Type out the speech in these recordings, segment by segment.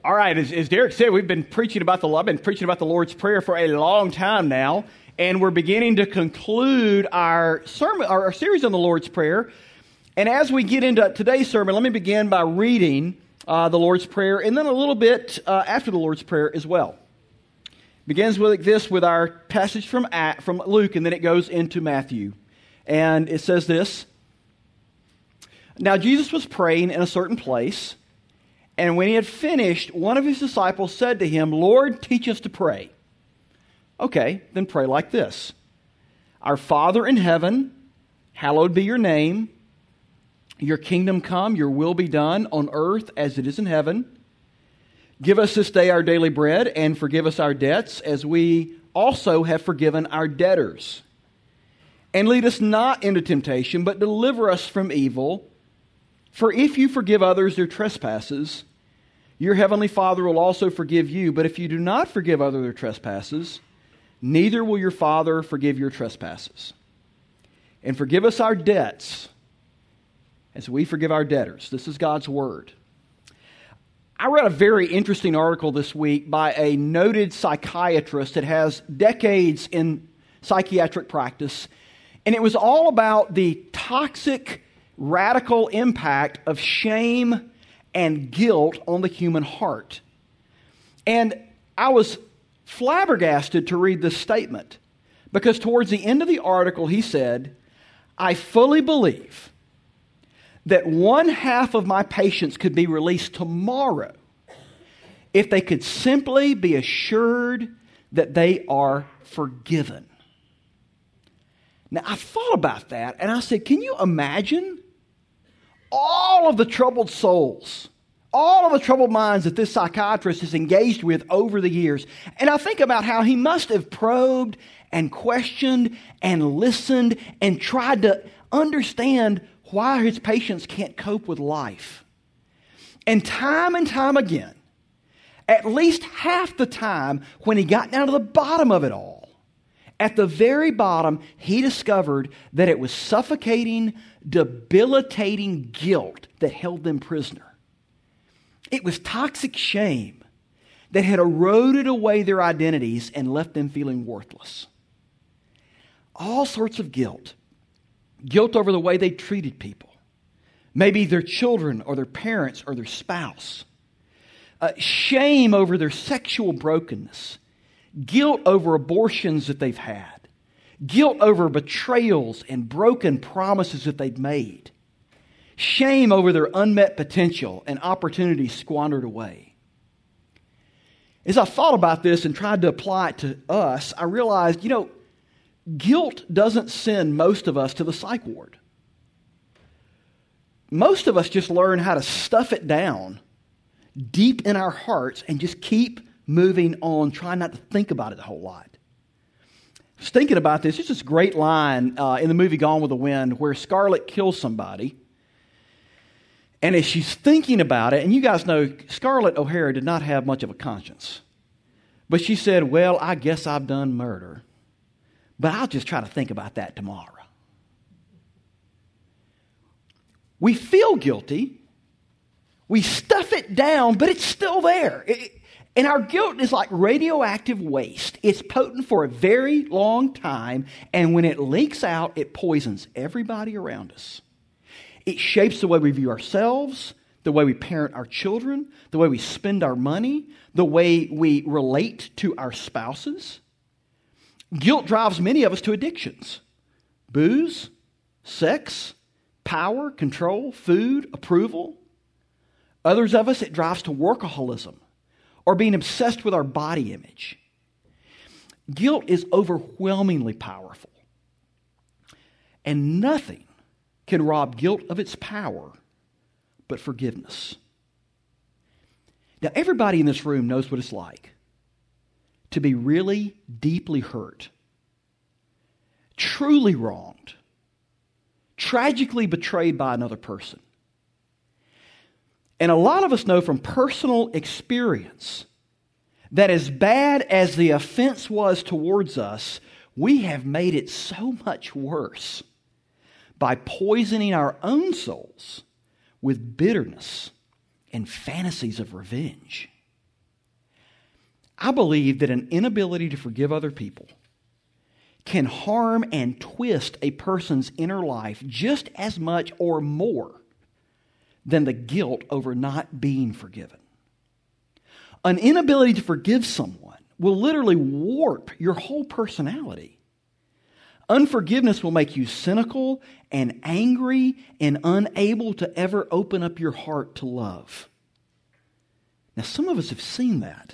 All right, as Derek said, I've been preaching about the Lord's Prayer for a long time now, and we're beginning to conclude our sermon, our series on the Lord's Prayer. And as we get into today's sermon, let me begin by reading the Lord's Prayer, and then a little bit after the Lord's Prayer as well. It begins with our passage from Luke, and then it goes into Matthew. And it says this: Now Jesus was praying in a certain place, and when he had finished, one of his disciples said to him, "Lord, teach us to pray." Okay, then pray like this: Our Father in heaven, hallowed be your name. Your kingdom come, your will be done on earth as it is in heaven. Give us this day our daily bread, and forgive us our debts as we also have forgiven our debtors. And lead us not into temptation, but deliver us from evil. For if you forgive others their trespasses, your heavenly Father will also forgive you. But if you do not forgive others their trespasses, neither will your Father forgive your trespasses. And forgive us our debts as we forgive our debtors. This is God's Word. I read a very interesting article this week by a noted psychiatrist that has decades in psychiatric practice, and it was all about the toxic, radical impact of shame and guilt on the human heart. And I was flabbergasted to read this statement, because towards the end of the article he said, "I fully believe that one half of my patients could be released tomorrow if they could simply be assured that they are forgiven." Now, I thought about that, and I said, can you imagine all of the troubled souls, all of the troubled minds that this psychiatrist has engaged with over the years? And I think about how he must have probed and questioned and listened and tried to understand why his patients can't cope with life. And time again, at least half the time when he got down to the bottom of it all, at the very bottom, he discovered that it was suffocating, debilitating guilt that held them prisoner. It was toxic shame that had eroded away their identities and left them feeling worthless. All sorts of guilt. Guilt over the way they treated people. Maybe their children or their parents or their spouse. Shame over their sexual brokenness. Guilt over abortions that they've had. Guilt over betrayals and broken promises that they've made. Shame over their unmet potential and opportunities squandered away. As I thought about this and tried to apply it to us, I realized, guilt doesn't send most of us to the psych ward. Most of us just learn how to stuff it down deep in our hearts and just keep moving on, trying not to think about it a whole lot. I was thinking about this. There's this great line in the movie Gone with the Wind where Scarlett kills somebody. And as she's thinking about it, and you guys know Scarlett O'Hara did not have much of a conscience. But she said, "Well, I guess I've done murder. But I'll just try to think about that tomorrow." We feel guilty. We stuff it down, but it's still there. And our guilt is like radioactive waste. It's potent for a very long time, and when it leaks out, it poisons everybody around us. It shapes the way we view ourselves, the way we parent our children, the way we spend our money, the way we relate to our spouses. Guilt drives many of us to addictions. Booze, sex, power, control, food, approval. Others of us, it drives to workaholism or being obsessed with our body image. Guilt is overwhelmingly powerful. And nothing can rob guilt of its power but forgiveness. Now, everybody in this room knows what it's like to be really deeply hurt, truly wronged, tragically betrayed by another person. And a lot of us know from personal experience that as bad as the offense was towards us, we have made it so much worse by poisoning our own souls with bitterness and fantasies of revenge. I believe that an inability to forgive other people can harm and twist a person's inner life just as much or more than the guilt over not being forgiven. An inability to forgive someone will literally warp your whole personality. Unforgiveness will make you cynical and angry and unable to ever open up your heart to love. Now, some of us have seen that,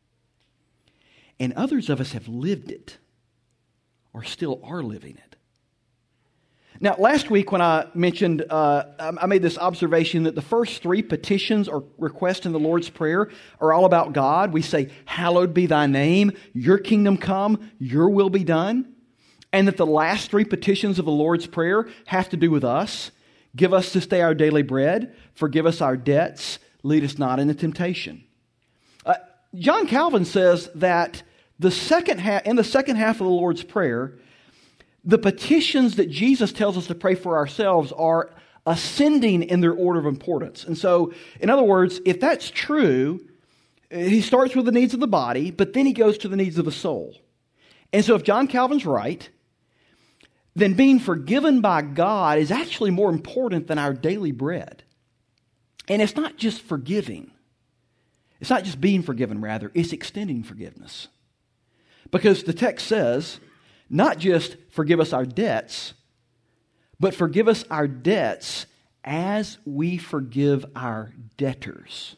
and others of us have lived it or still are living it. Now, last week when I mentioned, I made this observation that the first three petitions or requests in the Lord's Prayer are all about God. We say, hallowed be thy name, your kingdom come, your will be done. And that the last three petitions of the Lord's Prayer have to do with us. Give us this day our daily bread, forgive us our debts, lead us not into temptation. John Calvin says that in the second half of the Lord's Prayer, the petitions that Jesus tells us to pray for ourselves are ascending in their order of importance. And so, in other words, if that's true, he starts with the needs of the body, but then he goes to the needs of the soul. And so if John Calvin's right, then being forgiven by God is actually more important than our daily bread. And it's not just forgiving. It's not just being forgiven, rather. It's extending forgiveness. Because the text says, not just forgive us our debts, but forgive us our debts as we forgive our debtors.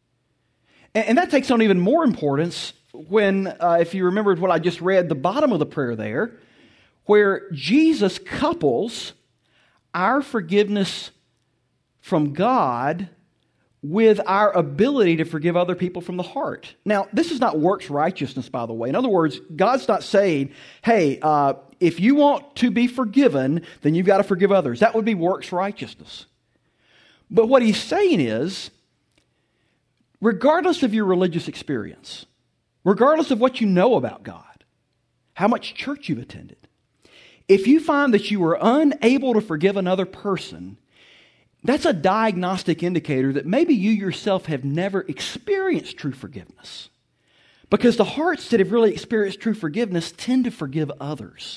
And that takes on even more importance when, if you remembered what I just read, the bottom of the prayer there, where Jesus couples our forgiveness from God with our ability to forgive other people from the heart. Now, this is not works righteousness, by the way. In other words, God's not saying, hey, if you want to be forgiven, then you've got to forgive others. That would be works righteousness. But what he's saying is, regardless of your religious experience, regardless of what you know about God, how much church you've attended, if you find that you are unable to forgive another person, that's a diagnostic indicator that maybe you yourself have never experienced true forgiveness. Because the hearts that have really experienced true forgiveness tend to forgive others.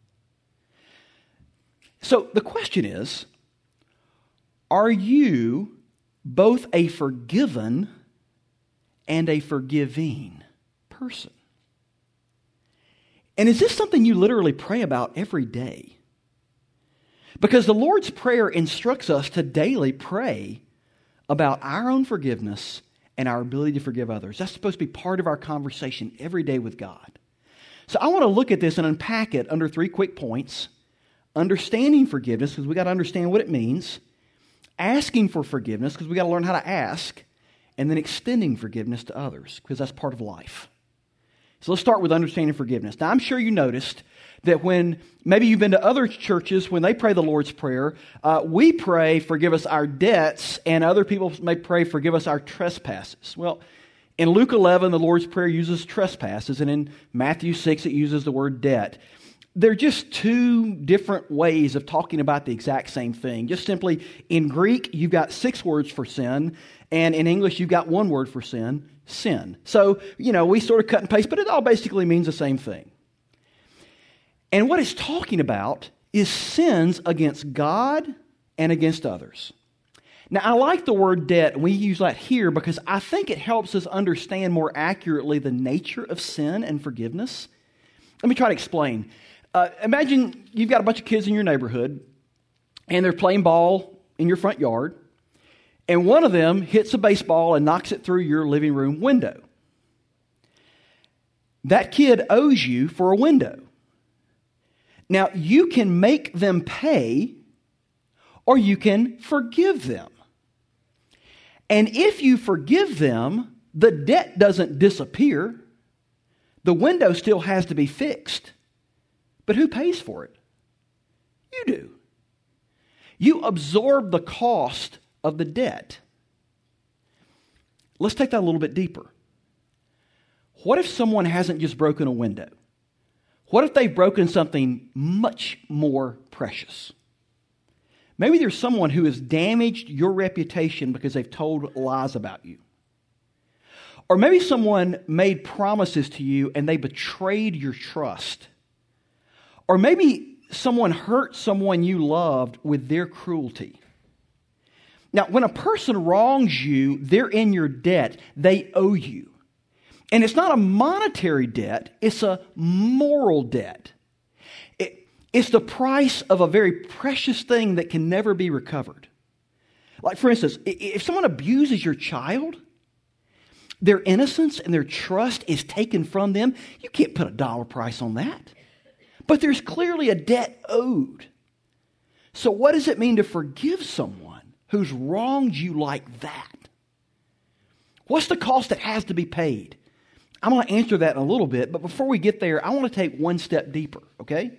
So the question is, are you both a forgiven and a forgiving person? And is this something you literally pray about every day? Because the Lord's Prayer instructs us to daily pray about our own forgiveness and our ability to forgive others. That's supposed to be part of our conversation every day with God. So I want to look at this and unpack it under 3 quick points. Understanding forgiveness, because we got to understand what it means. Asking for forgiveness, because we got to learn how to ask. And then extending forgiveness to others, because that's part of life. So let's start with understanding forgiveness. Now, I'm sure you noticed that when maybe you've been to other churches, when they pray the Lord's Prayer, we pray, forgive us our debts, and other people may pray, forgive us our trespasses. Well, in Luke 11, the Lord's Prayer uses trespasses, and in Matthew 6, it uses the word debt. They're just two different ways of talking about the exact same thing. Just simply, in Greek, you've got 6 words for sin, and in English, you've got 1 word for sin, sin. So, we sort of cut and paste, but it all basically means the same thing. And what it's talking about is sins against God and against others. Now, I like the word debt, and we use that here because I think it helps us understand more accurately the nature of sin and forgiveness. Let me try to explain. Imagine you've got a bunch of kids in your neighborhood, and they're playing ball in your front yard, and one of them hits a baseball and knocks it through your living room window. That kid owes you for a window. Now, you can make them pay, or you can forgive them. And if you forgive them, the debt doesn't disappear. The window still has to be fixed. But who pays for it? You do. You absorb the cost of the debt. Let's take that a little bit deeper. What if someone hasn't just broken a window? What if they've broken something much more precious? Maybe there's someone who has damaged your reputation because they've told lies about you. Or maybe someone made promises to you and they betrayed your trust. Or maybe someone hurt someone you loved with their cruelty. Now, when a person wrongs you, they're in your debt. They owe you. And it's not a monetary debt, it's a moral debt. It's the price of a very precious thing that can never be recovered. Like, for instance, if someone abuses your child, their innocence and their trust is taken from them. You can't put a dollar price on that. But there's clearly a debt owed. So what does it mean to forgive someone who's wronged you like that? What's the cost that has to be paid? I'm going to answer that in a little bit, but before we get there, I want to take one step deeper, okay?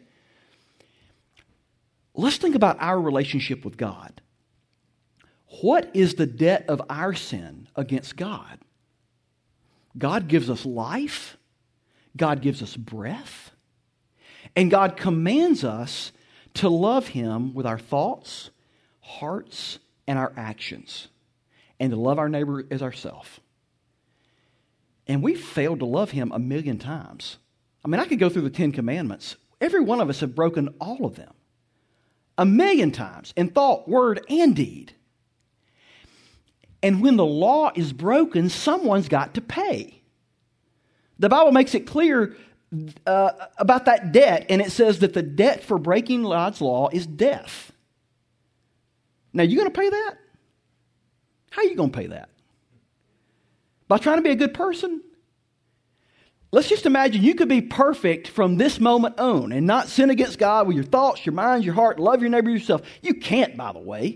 Let's think about our relationship with God. What is the debt of our sin against God? God gives us life. God gives us breath. And God commands us to love Him with our thoughts, hearts, and our actions. And to love our neighbor as ourselves. And we've failed to love Him 1,000,000 times. I mean, I could go through the 10 Commandments. Every one of us have broken all of them. 1,000,000 times in thought, word, and deed. And when the law is broken, someone's got to pay. The Bible makes it clear about that debt, and it says that the debt for breaking God's law is death. Now, you going to pay that? How are you going to pay that? By trying to be a good person? Let's just imagine you could be perfect from this moment on and not sin against God with your thoughts, your mind, your heart, love your neighbor yourself. You can't, by the way.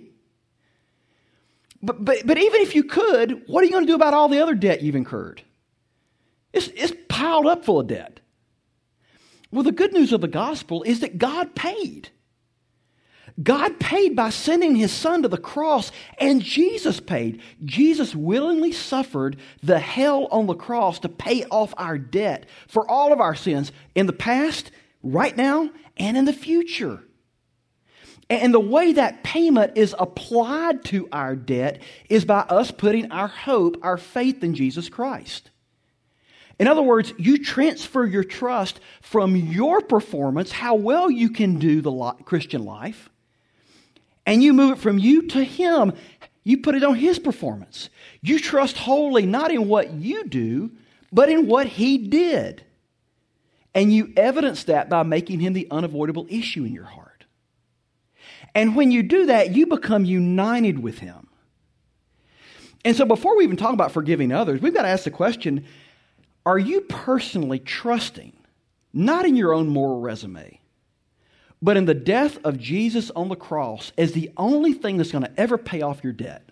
But even if you could, what are you going to do about all the other debt you've incurred? It's piled up full of debt. Well, the good news of the gospel is that God paid. God paid by sending His Son to the cross, and Jesus paid. Jesus willingly suffered the hell on the cross to pay off our debt for all of our sins in the past, right now, and in the future. And the way that payment is applied to our debt is by us putting our hope, our faith in Jesus Christ. In other words, you transfer your trust from your performance, how well you can do the Christian life, and you move it from you to Him. You put it on His performance. You trust wholly not in what you do, but in what He did. And you evidence that by making Him the unavoidable issue in your heart. And when you do that, you become united with Him. And so before we even talk about forgiving others, we've got to ask the question, are you personally trusting, not in your own moral resume, but in the death of Jesus on the cross as the only thing that's going to ever pay off your debt?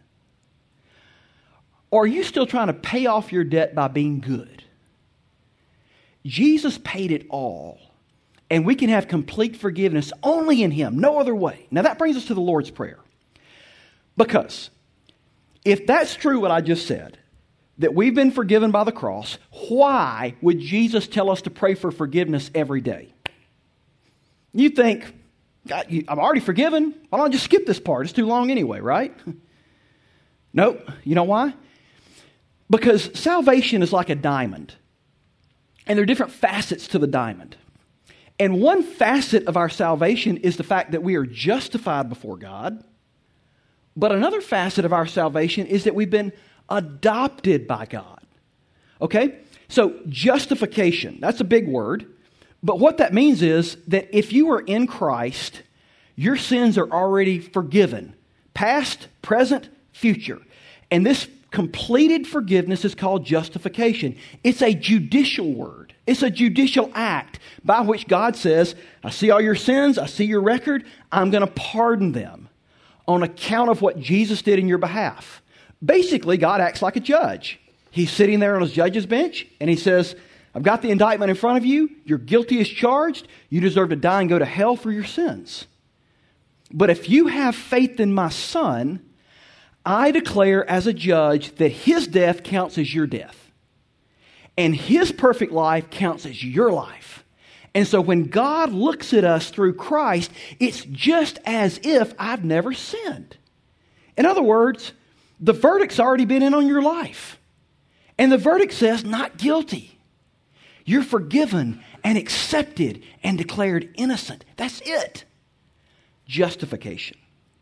Or are you still trying to pay off your debt by being good? Jesus paid it all. And we can have complete forgiveness only in Him, no other way. Now that brings us to the Lord's Prayer. Because if that's true what I just said, that we've been forgiven by the cross, why would Jesus tell us to pray for forgiveness every day? You think, God, I'm already forgiven. Why don't I just skip this part? It's too long anyway, right? Nope. You know why? Because salvation is like a diamond. And there are different facets to the diamond. And one facet of our salvation is the fact that we are justified before God. But another facet of our salvation is that we've been adopted by God. Okay? So justification, that's a big word. But what that means is that if you are in Christ, your sins are already forgiven. Past, present, future. And this completed forgiveness is called justification. It's a judicial word. It's a judicial act by which God says, I see all your sins, I see your record, I'm going to pardon them on account of what Jesus did in your behalf. Basically, God acts like a judge. He's sitting there on His judge's bench and He says, I've got the indictment in front of you, you're guilty as charged, you deserve to die and go to hell for your sins. But if you have faith in my Son, I declare as a judge that His death counts as your death. And His perfect life counts as your life. And so when God looks at us through Christ, it's just as if I've never sinned. In other words, the verdict's already been in on your life. And the verdict says, not guilty. You're forgiven and accepted and declared innocent. That's it. Justification.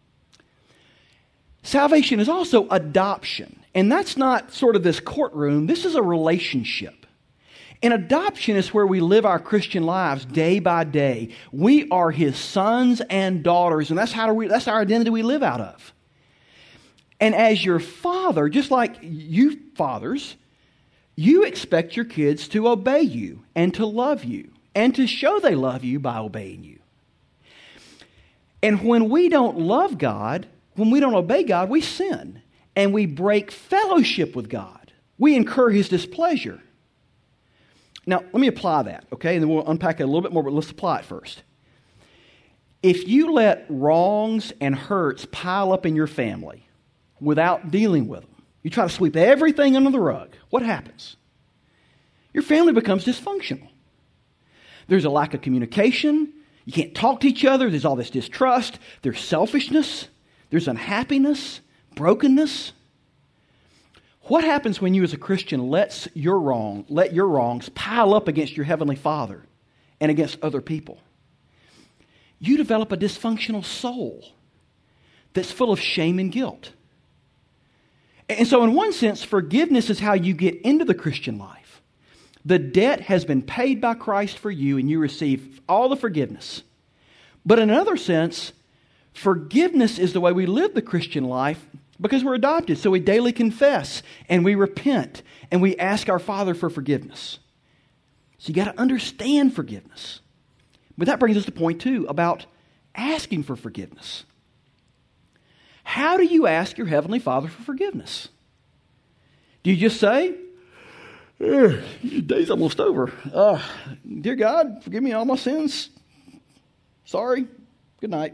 Salvation is also adoption. And that's not sort of this courtroom. This is a relationship. And adoption is where we live our Christian lives day by day. We are His sons and daughters, and that's our identity we live out of. And as your father, just like you fathers, you expect your kids to obey you and to love you and to show they love you by obeying you. And when we don't love God, when we don't obey God, we sin and we break fellowship with God. We incur His displeasure. Now, let me apply that, okay? And then we'll unpack it a little bit more, but let's apply it first. If you let wrongs and hurts pile up in your family without dealing with them, you try to sweep everything under the rug, what happens? Your family becomes dysfunctional. There's a lack of communication. You can't talk to each other. There's all this distrust. There's selfishness. There's unhappiness, brokenness. What happens when you as a Christian let your wrongs pile up against your Heavenly Father and against other people? You develop a dysfunctional soul that's full of shame and guilt. And so in one sense, forgiveness is how you get into the Christian life. The debt has been paid by Christ for you and you receive all the forgiveness. But in another sense, forgiveness is the way we live the Christian life because we're adopted. So we daily confess and we repent and we ask our Father for forgiveness. So you got to understand forgiveness. But that brings us to point 2 about asking for forgiveness. How do you ask your Heavenly Father for forgiveness? Do you just say, your day's almost over. Dear God, forgive me all my sins. Sorry. Good night.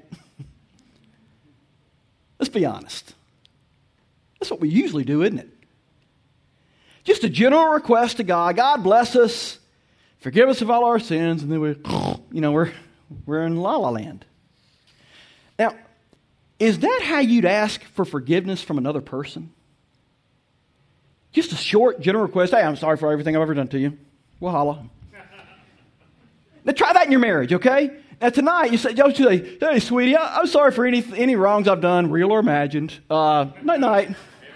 Let's be honest. That's what we usually do, isn't it? Just a general request to God. God bless us. Forgive us of all our sins. And then we're in La La Land. Now, is that how you'd ask for forgiveness from another person? Just a short, general request. Hey, I'm sorry for everything I've ever done to you. We'll holla. Now try that in your marriage, okay? Now tonight you say, hey, sweetie, I'm sorry for any wrongs I've done, real or imagined. Night.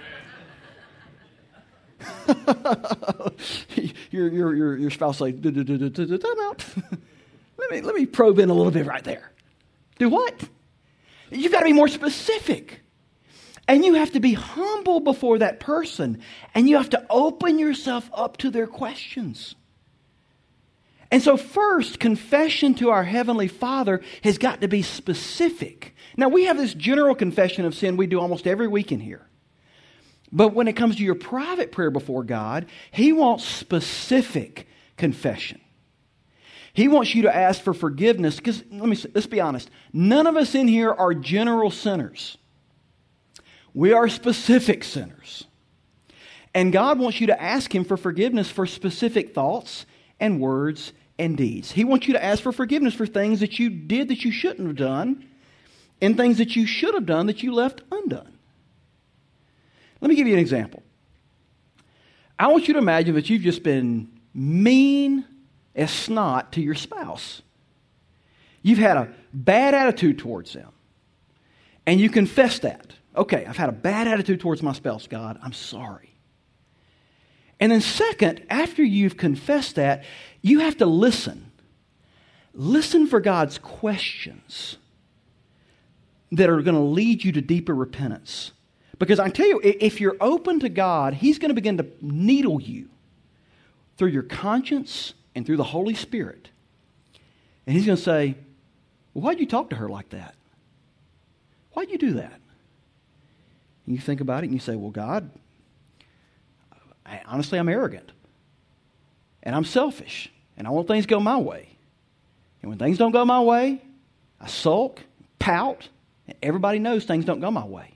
your spouse say, time out. Let me probe in a little bit right there. Do what? You've got to be more specific. And you have to be humble before that person. And you have to open yourself up to their questions. And so first, confession to our Heavenly Father has got to be specific. Now, we have this general confession of sin we do almost every week in here. But when it comes to your private prayer before God, He wants specific confession. He wants you to ask for forgiveness because, let's be honest, none of us in here are general sinners. We are specific sinners. And God wants you to ask Him for forgiveness for specific thoughts and words and deeds. He wants you to ask for forgiveness for things that you did that you shouldn't have done and things that you should have done that you left undone. Let me give you an example. I want you to imagine that you've just been mean as snot to your spouse. You've had a bad attitude towards them. And you confess that. Okay, I've had a bad attitude towards my spouse, God. I'm sorry. And then second, after you've confessed that, you have to listen. Listen for God's questions that are going to lead you to deeper repentance. Because I tell you, if you're open to God, He's going to begin to needle you through your conscience and through the Holy Spirit. And He's going to say, well, why'd you talk to her like that? Why'd you do that? And you think about it and you say, well, God, honestly, I'm arrogant. And I'm selfish. And I want things to go my way. And when things don't go my way, I sulk, pout, and everybody knows things don't go my way.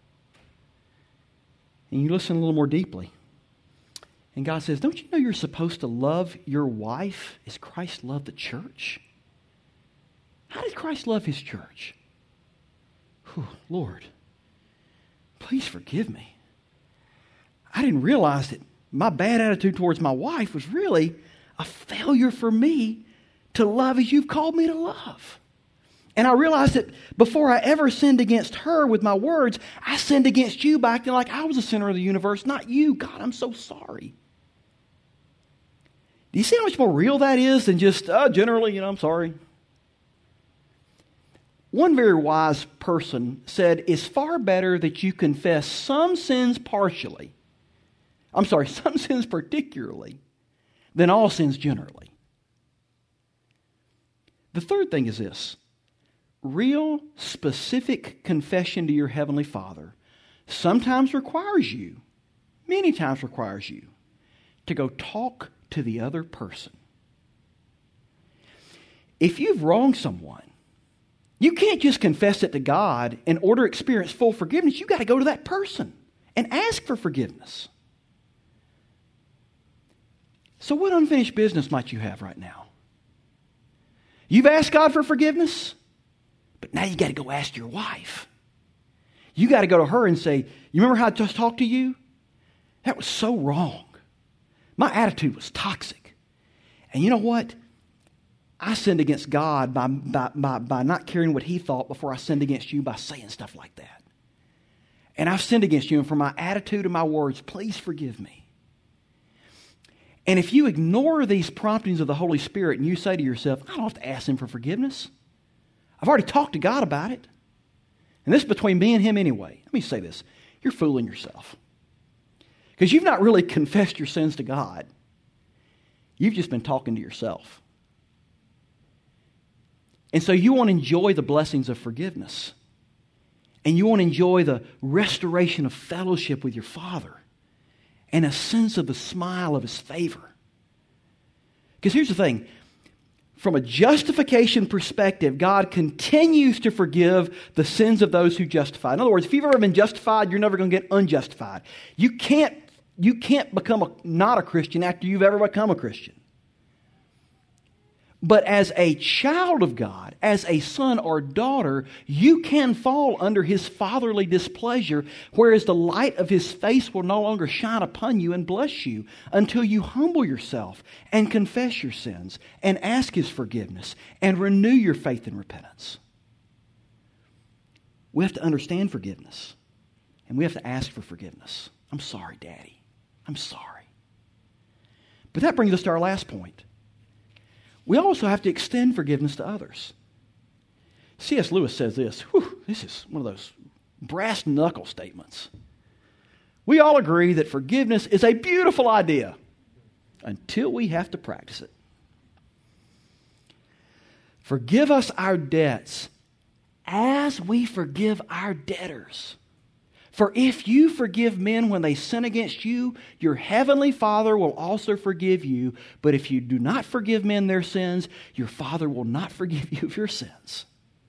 And you listen a little more deeply. And God says, don't you know you're supposed to love your wife as Christ loved the church? How did Christ love His church? Whew, Lord, please forgive me. I didn't realize that my bad attitude towards my wife was really a failure for me to love as you've called me to love. And I realized that before I ever sinned against her with my words, I sinned against you by acting like I was the center of the universe, not you. God, I'm so sorry. Do you see how much more real that is than just, generally, I'm sorry? One very wise person said, it's far better that you confess some sins particularly, than all sins generally. The third thing is this. Real, specific confession to your Heavenly Father sometimes requires you, many times requires you, to go talk to the other person. If you've wronged someone, you can't just confess it to God in order to experience full forgiveness. You've got to go to that person and ask for forgiveness. So what unfinished business might you have right now? You've asked God for forgiveness, but now you got to go ask your wife. You got to go to her and say, you remember how I just talked to you? That was so wrong. My attitude was toxic. And you know what? I sinned against God by not caring what He thought before I sinned against you by saying stuff like that. And I've sinned against you, and for my attitude and my words, please forgive me. And if you ignore these promptings of the Holy Spirit and you say to yourself, I don't have to ask Him for forgiveness. I've already talked to God about it. And this is between me and Him anyway. Let me say this. You're fooling yourself. Because you've not really confessed your sins to God. You've just been talking to yourself. And so you want to enjoy the blessings of forgiveness. And you want to enjoy the restoration of fellowship with your Father. And a sense of the smile of His favor. Because here's the thing. From a justification perspective, God continues to forgive the sins of those who justify. In other words, if you've ever been justified, you're never going to get unjustified. You can't become not a Christian after you've ever become a Christian. But as a child of God, as a son or daughter, you can fall under His fatherly displeasure, whereas the light of His face will no longer shine upon you and bless you until you humble yourself and confess your sins and ask His forgiveness and renew your faith and repentance. We have to understand forgiveness, and we have to ask for forgiveness. I'm sorry, Daddy. I'm sorry. But that brings us to our last point. We also have to extend forgiveness to others. C.S. Lewis says this. This is one of those brass knuckle statements. We all agree that forgiveness is a beautiful idea until we have to practice it. Forgive us our debts as we forgive our debtors. For if you forgive men when they sin against you, your heavenly Father will also forgive you. But if you do not forgive men their sins, your Father will not forgive you of your sins.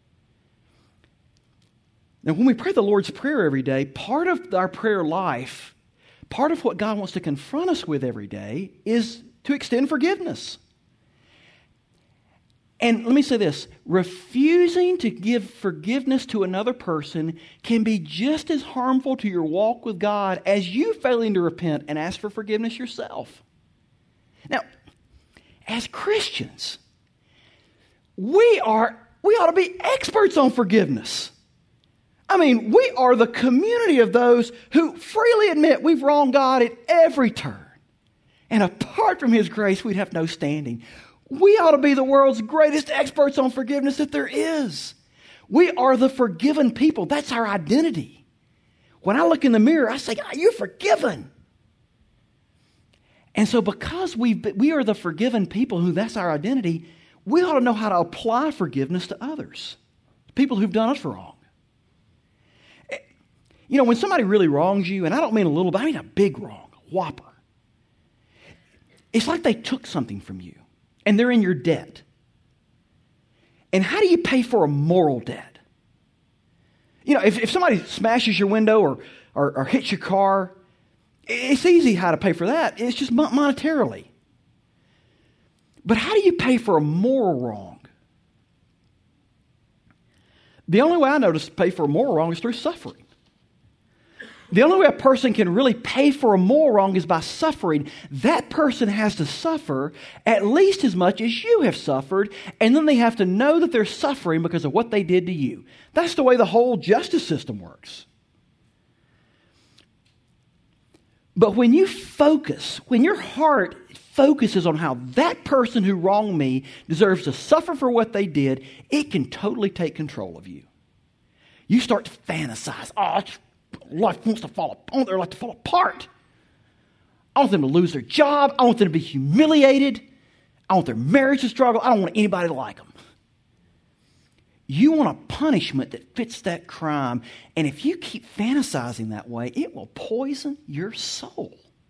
Now, when we pray the Lord's Prayer every day, part of our prayer life, part of what God wants to confront us with every day is to extend forgiveness. And let me say this, refusing to give forgiveness to another person can be just as harmful to your walk with God as you failing to repent and ask for forgiveness yourself. Now, as Christians, we ought to be experts on forgiveness. I mean, we are the community of those who freely admit we've wronged God at every turn. And apart from His grace, we'd have no standing. We ought to be the world's greatest experts on forgiveness that there is. We are the forgiven people. That's our identity. When I look in the mirror, I say, God, you're forgiven. And so because we are the forgiven people who that's our identity, we ought to know how to apply forgiveness to others, people who've done us wrong. You know, when somebody really wrongs you, and I don't mean a little, but I mean a big wrong, a whopper. It's like they took something from you. And they're in your debt. And how do you pay for a moral debt? You know, if somebody smashes your window or hits your car, it's easy how to pay for that. It's just monetarily. But how do you pay for a moral wrong? The only way I know to pay for a moral wrong is through suffering. The only way a person can really pay for a moral wrong is by suffering. That person has to suffer at least as much as you have suffered, and then they have to know that they're suffering because of what they did to you. That's the way the whole justice system works. But when you focus, when your heart focuses on how that person who wronged me deserves to suffer for what they did, it can totally take control of you. You start to fantasize. Oh, life wants to fall apart. I want their life to fall apart. I want them to lose their job. I want them to be humiliated. I want their marriage to struggle. I don't want anybody to like them. You want a punishment that fits that crime. And if you keep fantasizing that way, it will poison your soul.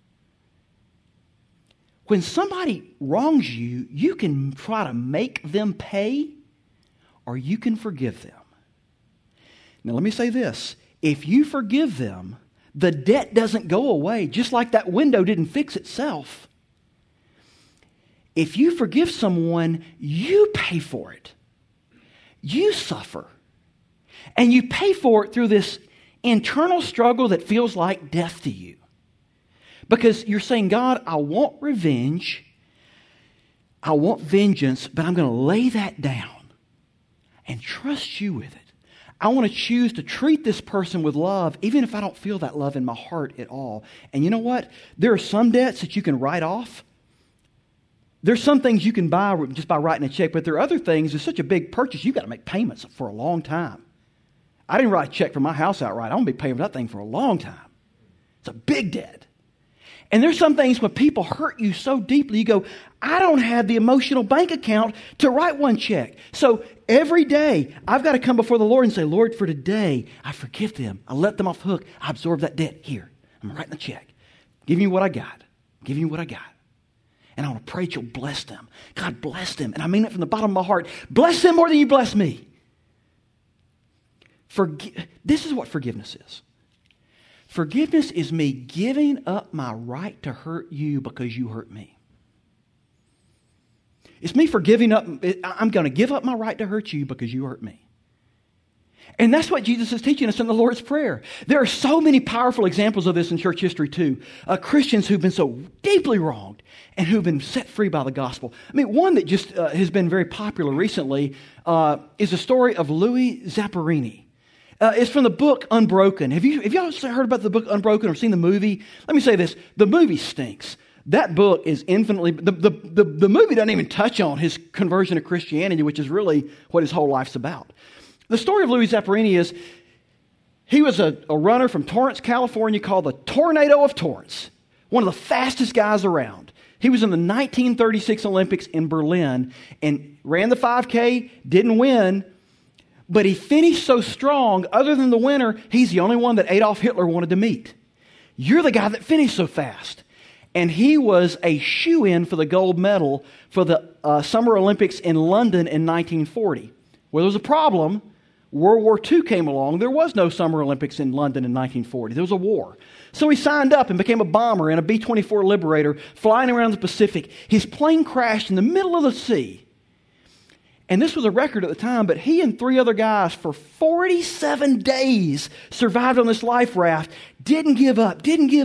When somebody wrongs you, you can try to make them pay, or you can forgive them. Now, let me say this. If you forgive them, the debt doesn't go away, just like that window didn't fix itself. If you forgive someone, you pay for it. You suffer. And you pay for it through this internal struggle that feels like death to you. Because you're saying, God, I want revenge. I want vengeance, but I'm going to lay that down and trust you with it. I want to choose to treat this person with love, even if I don't feel that love in my heart at all. And you know what? There are some debts that you can write off. There's some things you can buy just by writing a check, but there are other things. It's such a big purchase, you've got to make payments for a long time. I didn't write a check for my house outright. I'm going to be paying for that thing for a long time. It's a big debt. And there's some things when people hurt you so deeply, you go, I don't have the emotional bank account to write one check. So every day, I've got to come before the Lord and say, Lord, for today, I forgive them. I let them off the hook. I absorb that debt. Here, I'm writing the check. Give me what I got. Give me what I got. And I want to pray that you'll bless them. God, bless them. And I mean it from the bottom of my heart. Bless them more than you bless me. This is what forgiveness is. Forgiveness is me giving up my right to hurt you because you hurt me. It's me forgiving up. I'm going to give up my right to hurt you because you hurt me. And that's what Jesus is teaching us in the Lord's Prayer. There are so many powerful examples of this in church history too. Christians who've been so deeply wronged and who've been set free by the gospel. I mean, one that just has been very popular recently is the story of Louis Zamperini. It's from the book Unbroken. Have y'all heard about the book Unbroken or seen the movie? Let me say this. The movie stinks. That book is infinitely... The movie doesn't even touch on his conversion to Christianity, which is really what his whole life's about. The story of Louis Zamperini is he was a runner from Torrance, California called the Tornado of Torrance. One of the fastest guys around. He was in the 1936 Olympics in Berlin and ran the 5K, didn't win, but he finished so strong, other than the winner, he's the only one that Adolf Hitler wanted to meet. You're the guy that finished so fast. And he was a shoo-in for the gold medal for the Summer Olympics in London in 1940. Well, there was a problem. World War II came along. There was no Summer Olympics in London in 1940. There was a war. So he signed up and became a bomber in a B-24 Liberator flying around the Pacific. His plane crashed in the middle of the sea. And this was a record at the time, but he and 3 other guys for 47 days survived on this life raft, didn't give up.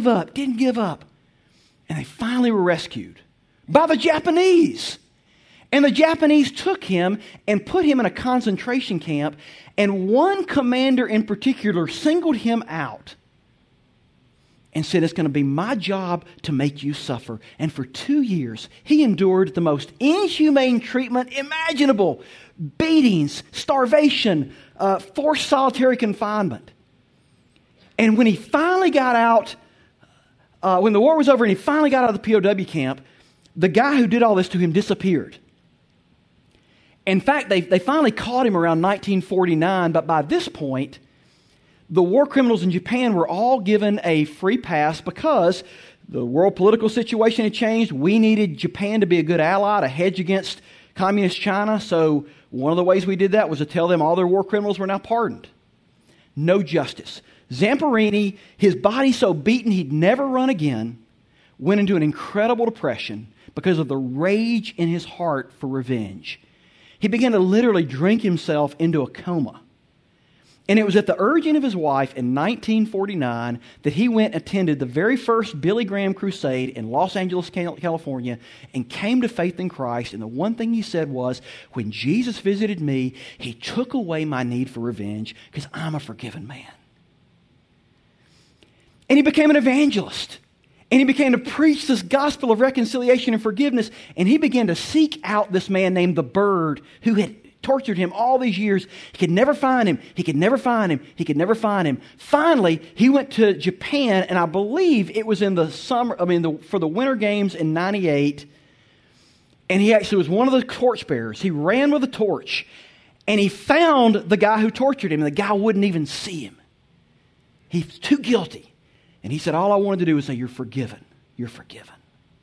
And they finally were rescued by the Japanese. And the Japanese took him and put him in a concentration camp, and one commander in particular singled him out and said, it's going to be my job to make you suffer. And for 2 years, he endured the most inhumane treatment imaginable. Beatings, starvation, forced solitary confinement. And when he finally got out, when the war was over and he finally got out of the POW camp, the guy who did all this to him disappeared. In fact, they finally caught him around 1949, but by this point, the war criminals in Japan were all given a free pass because the world political situation had changed. We needed Japan to be a good ally to hedge against communist China. So one of the ways we did that was to tell them all their war criminals were now pardoned. No justice. Zamperini, his body so beaten he'd never run again, went into an incredible depression because of the rage in his heart for revenge. He began to literally drink himself into a coma. And it was at the urging of his wife in 1949 that he went and attended the very first Billy Graham crusade in Los Angeles, California, and came to faith in Christ. And the one thing he said was, when Jesus visited me, he took away my need for revenge because I'm a forgiven man. And he became an evangelist. And he began to preach this gospel of reconciliation and forgiveness. And he began to seek out this man named the Bird, who had tortured him all these years. He could never find him. He could never find him. He could never find him. Finally, he went to Japan, and I believe it was in the summer, for the Winter Games in 98. And he actually was one of the torchbearers. He ran with a torch, and he found the guy who tortured him, and the guy wouldn't even see him. He's too guilty. And he said, all I wanted to do was say, you're forgiven. You're forgiven.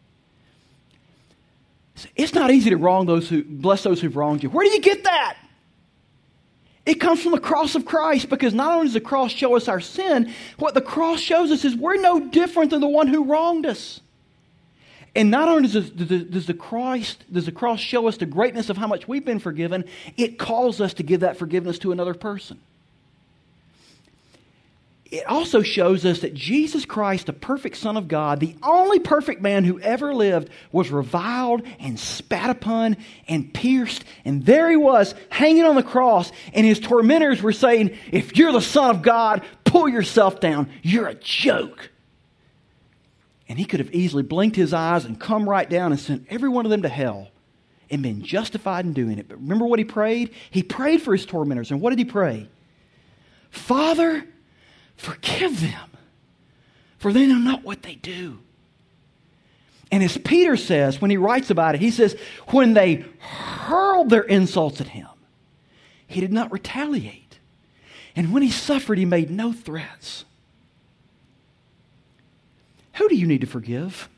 It's not easy to bless those who've wronged you. Where do you get that? It comes from the cross of Christ, because not only does the cross show us our sin, what the cross shows us is we're no different than the one who wronged us. And not only does the cross show us the greatness of how much we've been forgiven, it calls us to give that forgiveness to another person. It also shows us that Jesus Christ, the perfect Son of God, the only perfect man who ever lived, was reviled and spat upon and pierced. And there he was, hanging on the cross. And his tormentors were saying, if you're the Son of God, pull yourself down. You're a joke. And he could have easily blinked his eyes and come right down and sent every one of them to hell and been justified in doing it. But remember what he prayed? He prayed for his tormentors. And what did he pray? Father, forgive them, for they know not what they do. And as Peter says, when he writes about it, he says, when they hurled their insults at him, he did not retaliate. And when he suffered, he made no threats. Who do you need to forgive?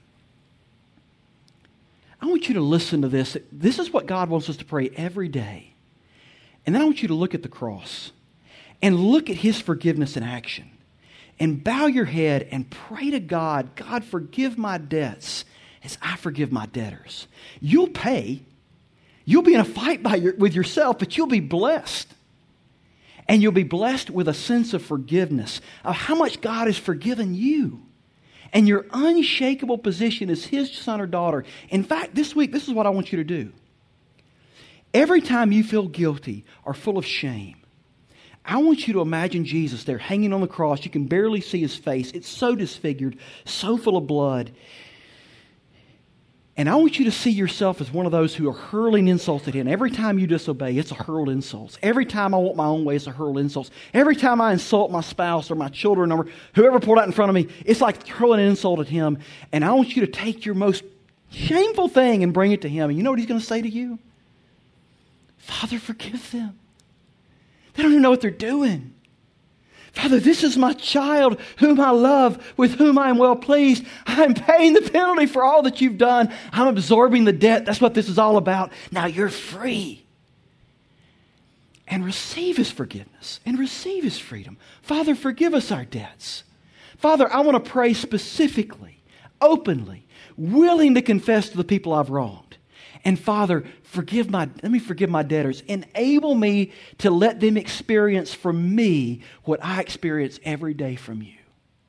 I want you to listen to this. This is what God wants us to pray every day. And then I want you to look at the cross and look at his forgiveness in action. And bow your head and pray to God, God, forgive my debts as I forgive my debtors. You'll pay. You'll be in a fight with yourself, but you'll be blessed. And you'll be blessed with a sense of forgiveness, of how much God has forgiven you. And your unshakable position as his son or daughter. In fact, this week, this is what I want you to do. Every time you feel guilty or full of shame, I want you to imagine Jesus there hanging on the cross. You can barely see his face. It's so disfigured, so full of blood. And I want you to see yourself as one of those who are hurling insults at him. Every time you disobey, it's a hurled insult. Every time I want my own way, it's a hurled insult. Every time I insult my spouse or my children or whoever pulled out in front of me, it's like hurling an insult at him. And I want you to take your most shameful thing and bring it to him. And you know what he's going to say to you? Father, forgive them. They don't even know what they're doing. Father, this is my child whom I love, with whom I am well pleased. I'm paying the penalty for all that you've done. I'm absorbing the debt. That's what this is all about. Now you're free. And receive his forgiveness and receive his freedom. Father, forgive us our debts. Father, I want to pray specifically, openly, willing to confess to the people I've wronged. And Father, let me forgive my debtors. Enable me to let them experience from me what I experience every day from you.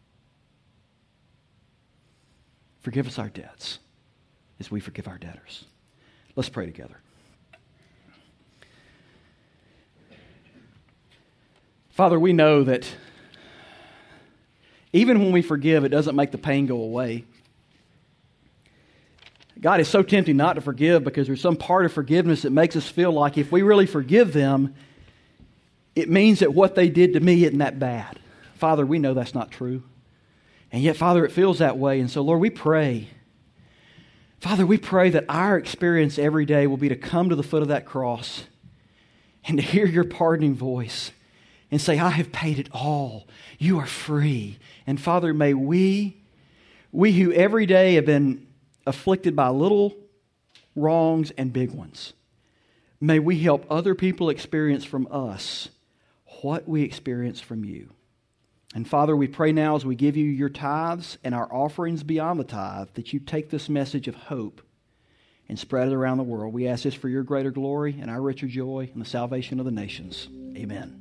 Forgive us our debts as we forgive our debtors. Let's pray together. Father, we know that even when we forgive, it doesn't make the pain go away. God, is so tempting not to forgive because there's some part of forgiveness that makes us feel like if we really forgive them, it means that what they did to me isn't that bad. Father, we know that's not true. And yet, Father, it feels that way. And so, Lord, we pray. Father, we pray that our experience every day will be to come to the foot of that cross and to hear your pardoning voice and say, I have paid it all. You are free. And Father, may we who every day have been afflicted by little wrongs and big ones, may we help other people experience from us what we experience from you. And Father, we pray now as we give you your tithes and our offerings beyond the tithe, that you take this message of hope and spread it around the world. We ask this for your greater glory and our richer joy and the salvation of the nations. Amen.